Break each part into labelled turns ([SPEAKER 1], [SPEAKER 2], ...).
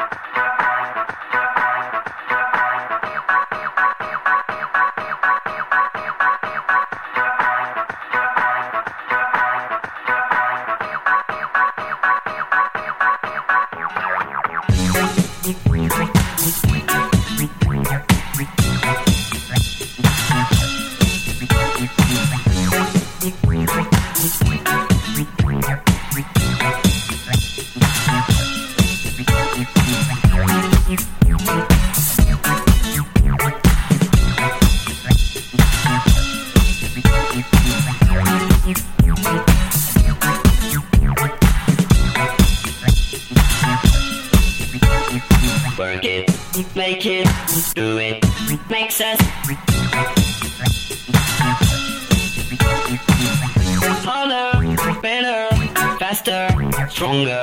[SPEAKER 1] Make it, do it, makes us harder, better, faster, stronger.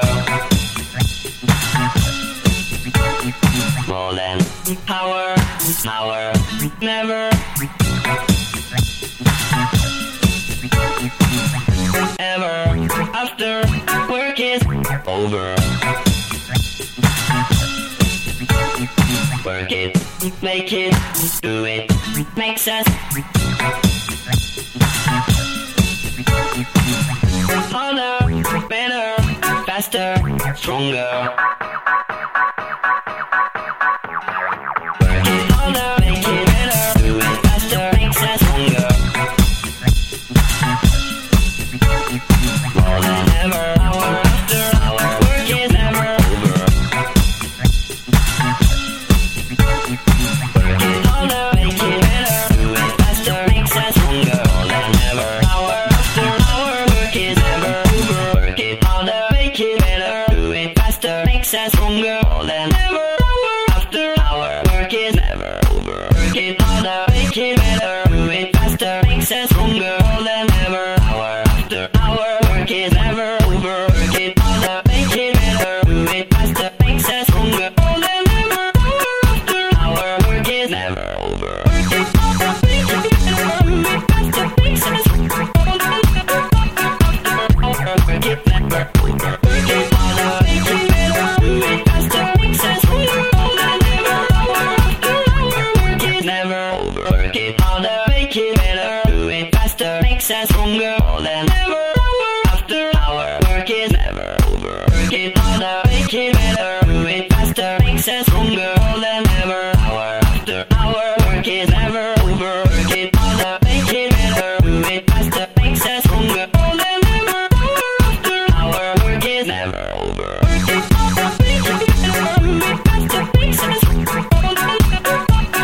[SPEAKER 1] More than power, power, never. Ever, after work is over. Work it, make it, do it, makes us harder, better, faster, stronger. Work it harder, make it better, do it faster, makes us stronger. More than ever, hour after hour, work is never over. Work it harder, make it better, do it faster, makes us stronger. More than ever, hour after hour, work is never over. Work it harder, make it better, do it faster, makes us stronger. More than ever, hour after hour, work is never over. Work it harder, make it better, do it faster, makes us stronger. More than ever, hour after hour, work is never over. Work it harder, make it better, do it faster, makes us stronger. More than ever, hour after hour, work is never over. Work it harder, make it better, do it faster, makes us stronger. More than ever, hour, work it never over. Work it harder, make it better, do it faster, makes us stronger. More than ever, hour after hour, work is never over. Work it harder, make it better, do it faster, makes us stronger. More than ever, hour after hour, work is never over. Work it harder, make it better, do it faster, makes us stronger. More than ever, hour after hour, work is never over. Work it harder, make it better, do it faster, makes us stronger. More than ever, hour after hour, work is never over. Work it harder, make it better, do it faster, makes us stronger. More than ever,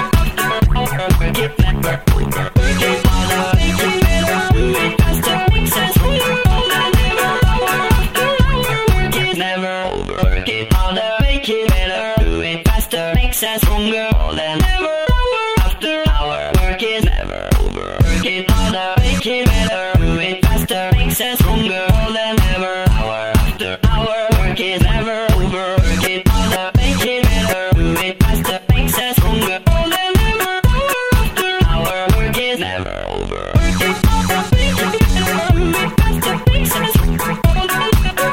[SPEAKER 1] hour, work it never over. Work it harder, make it better, do it faster, makes us stronger. More than ever, hour after hour, work is never over. Work it harder, make it better, do it faster, makes us stronger. More than ever, hour after hour, work is never over. Work it harder, make it better, do it faster, makes us stronger. More than ever, hour after hour, work is never over. Work it harder, make it better, do it faster, makes us stronger. More than ever, hour after hour, work is never over. Work it harder, make it better, do it faster, makes us stronger. More than ever,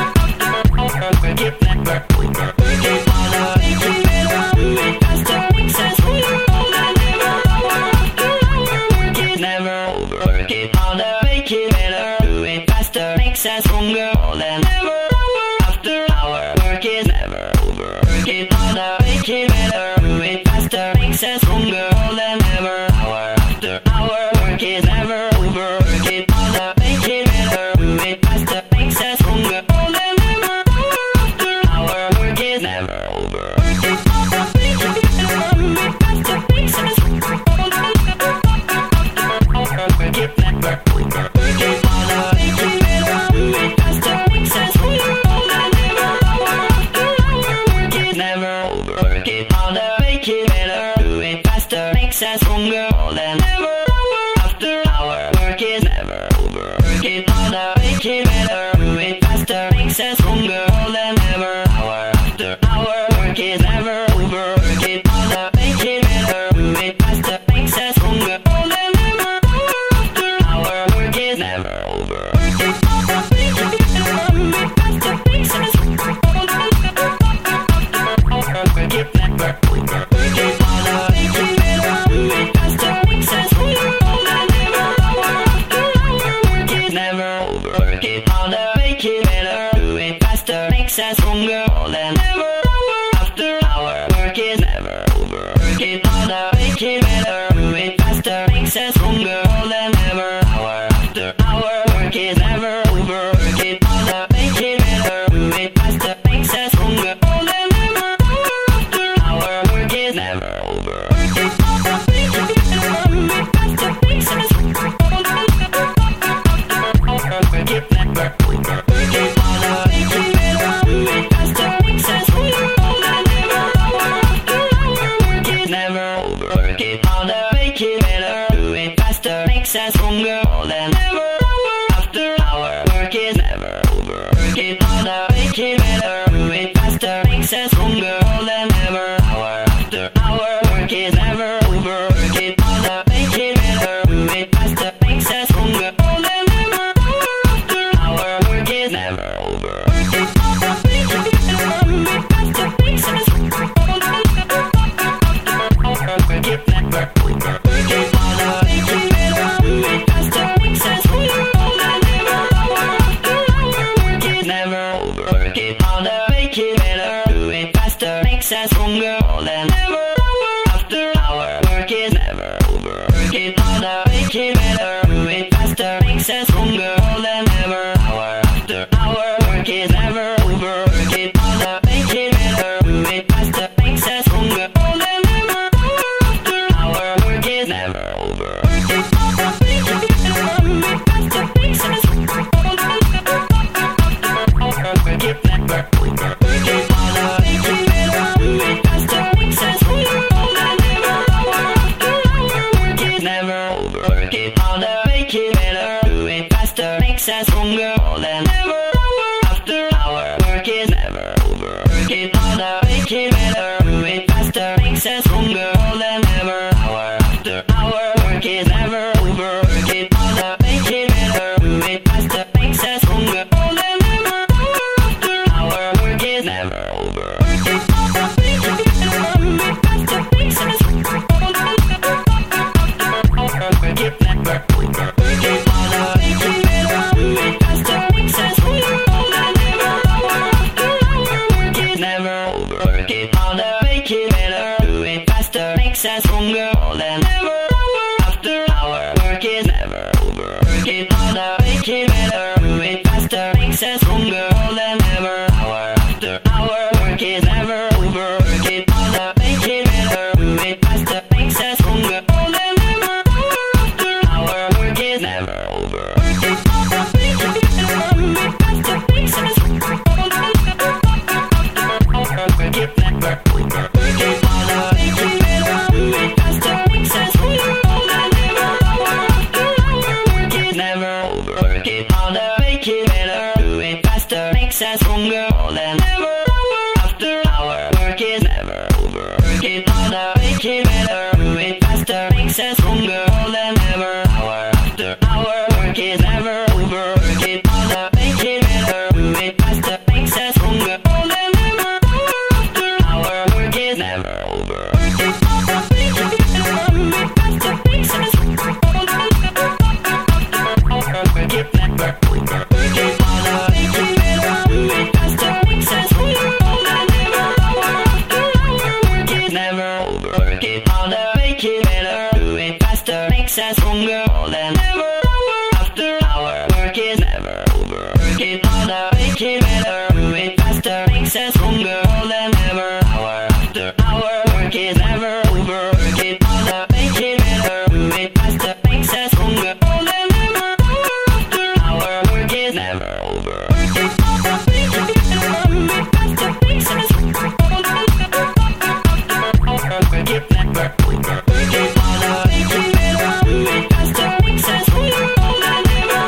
[SPEAKER 1] hour, work it never over. Work it harder, make it better, do it faster, makes us stronger. More than ever, hour after hour, work is never over. Work it harder, make it better, do it faster, makes us stronger. More than ever, hour after hour, work is never over. Work it harder, make it better, do it faster, makes us stronger. More than ever, hour after hour, work is never over. Work it harder, make it better, do it faster, makes us stronger. More than ever, hour after hour, work is never over. Work it harder, make it better, do it faster, makes us stronger. More than ever, hour, work it never over. Work it harder, make it better, do it faster, makes us stronger. More than ever, hour after hour, work is never over. Work it harder, make it better, do it faster, makes us stronger. More than ever, hour after hour, work is never over. Work it harder, make it better, do it faster, makes us stronger. More than ever, hour after hour, work is never over. Work it harder, make it better, do it faster, makes us stronger. More than ever, hour after hour, work is never over. Work it harder, make it better, do it faster, makes us stronger. More than ever, hour, work makes us stronger than ever. After hour, work is never over. Work it harder, make it better. Do it faster, makes us stronger than ever. Hour after hour, work is never over. Work it harder, make it better. Do it faster, makes us stronger than ever. After hour, work is never over. Work it harder, make it better. Do it faster, makes us stronger than ever. Work it never over. Work it harder, make it better. Do it faster, makes us stronger than ever. Work it never over. Work it harder, make it better. Do it faster, makes us stronger than ever. After hour, work is never over. Work it harder, make it better. Do it faster, makes us stronger than ever. Hour after hour, work is never over. Work it harder, make it better. Do it faster, makes us stronger than ever. After hour, work is never over. Work it harder, make it better. Do it faster, makes us stronger than ever. Work it never over. Work it harder, make it better. Do it faster, makes us stronger than ever. Work it never over. Work it harder, make it better. Do it faster, makes us stronger than ever. After hour, work is never over. Work it harder, make it better. Do it faster, makes us stronger than ever. Hour after hour, work is never over. Work it harder, make it better. Do it faster, makes us stronger than ever. After hour, work is never over. Work it harder, make it better. Do it faster, makes us stronger than ever. Work it never over. Work it harder, make it better. Do it faster, makes us stronger than ever. Work it never over. Work it harder, make it better. Do it faster, makes us stronger than ever. After hour, work is never over. Work it harder, make it better. Do it faster, makes us stronger than ever. Hour after hour, work is never over. Work it harder, make it better. Do it faster, makes us stronger than ever. After hour, work is never over. Work it harder, make it better. Do it faster, makes us stronger than ever. Work it never over. Work it harder, make it better. Do it faster, makes us stronger than ever. Work it never over. Work it harder, make it better. Do it faster, makes us stronger than ever. After hour, work is never over. Work it harder, make it better. Do it faster, makes us stronger than ever. Hour after hour, work is never over. Work it harder, make it better. Do it faster, makes us stronger than ever. After hour, work is never over. Work it harder, make it better. Do it faster, makes us stronger than ever. Work it never over. Work it harder, make it better. Do it faster, makes us stronger than ever. Work it never over. Work it harder, make it better. Do it faster, makes us stronger than ever. After hour, work is never over. Work it harder, make it better. Do it faster, makes us stronger than ever. Hour after hour, work is never over. Work it harder, make it better. Do it faster, makes us stronger than ever. After hour, work is never over. Work it harder, make it better. Do it faster, makes us stronger than ever. Work it never over. Work it harder, make it better. Do it faster, makes us stronger than ever. Work it never over. Work it harder, make it better. Do it faster, makes us stronger than ever. After hour, work is never over. Work it harder, make it better. Do it faster, makes us stronger than ever. Hour after hour, work is never over. Work it harder, make it better. Do it faster, makes us stronger than ever. After hour, work is never over. Work it harder, make it better. Do it faster, makes us stronger than ever. Work it never over. Work it harder, make it better. Do it faster, makes us stronger than ever.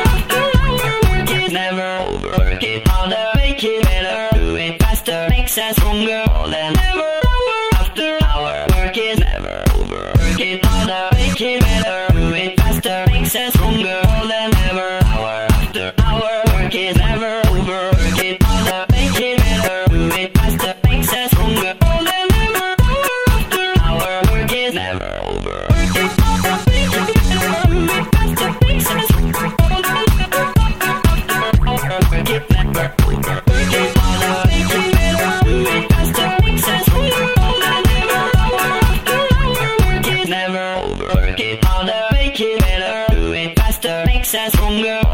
[SPEAKER 1] Work it never over. Work it harder, make it better. Do it faster, makes us stronger than ever. After hour, work is never over. Work it harder, make it better. Do it faster, makes us stronger than ever. Hour after hour, work is never over. Work it harder, make it better. Do it faster, makes us stronger than ever. After hour, work is never over. Work it harder, make it better. Do it faster, makes us stronger than ever. Work it never over. Work it harder.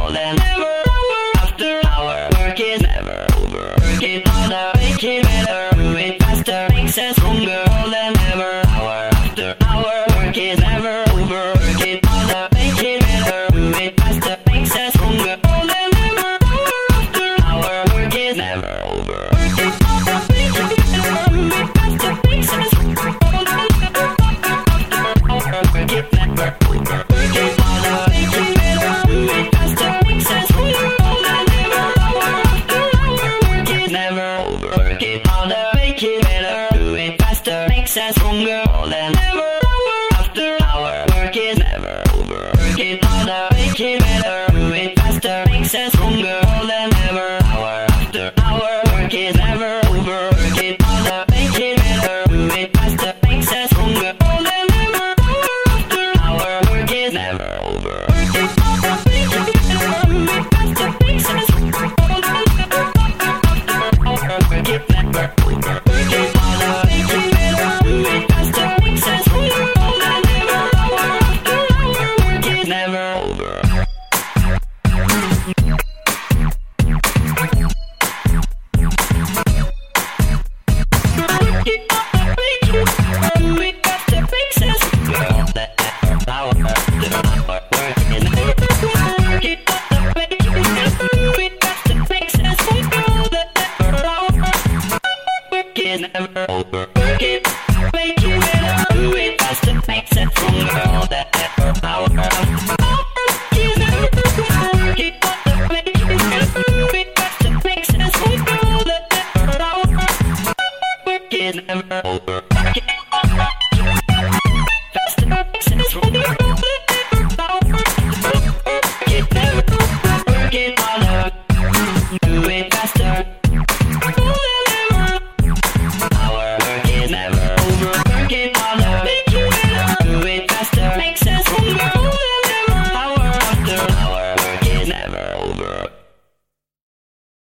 [SPEAKER 1] all and never after hour. Work is never over. Work it harder, make it better. Do it faster, makes us stronger. All and never hour after hour. Work is never over. Work it harder, make it better. Do it faster, makes us stronger. All and never hour after hour. Work is never over. Work it harder, make it better. Do it faster, makes us stronger. All and never hour. Work it never over. Work it harder, make it better. Do it faster, makes us stronger. All and never hour after hour. Work is never over. Work it harder, make it better. Do it faster, makes us stronger. All and never hour after hour. Work is never over. Work it harder, make it better. Do it faster, makes us stronger. All and never hour after hour. Work is never over. Work it harder, make it better. Do it faster, makes us stronger. All and never hour after hour. Work is never over. Work it harder, make it better. Do it faster, makes us stronger. All and never hour after hour. Work it never over. Work it harder, make it better. Do it faster, makes us stronger. All and never hour after hour. Work is never over. Never over. Work it, make it better. Do it faster, makes it stronger. All that effort, power.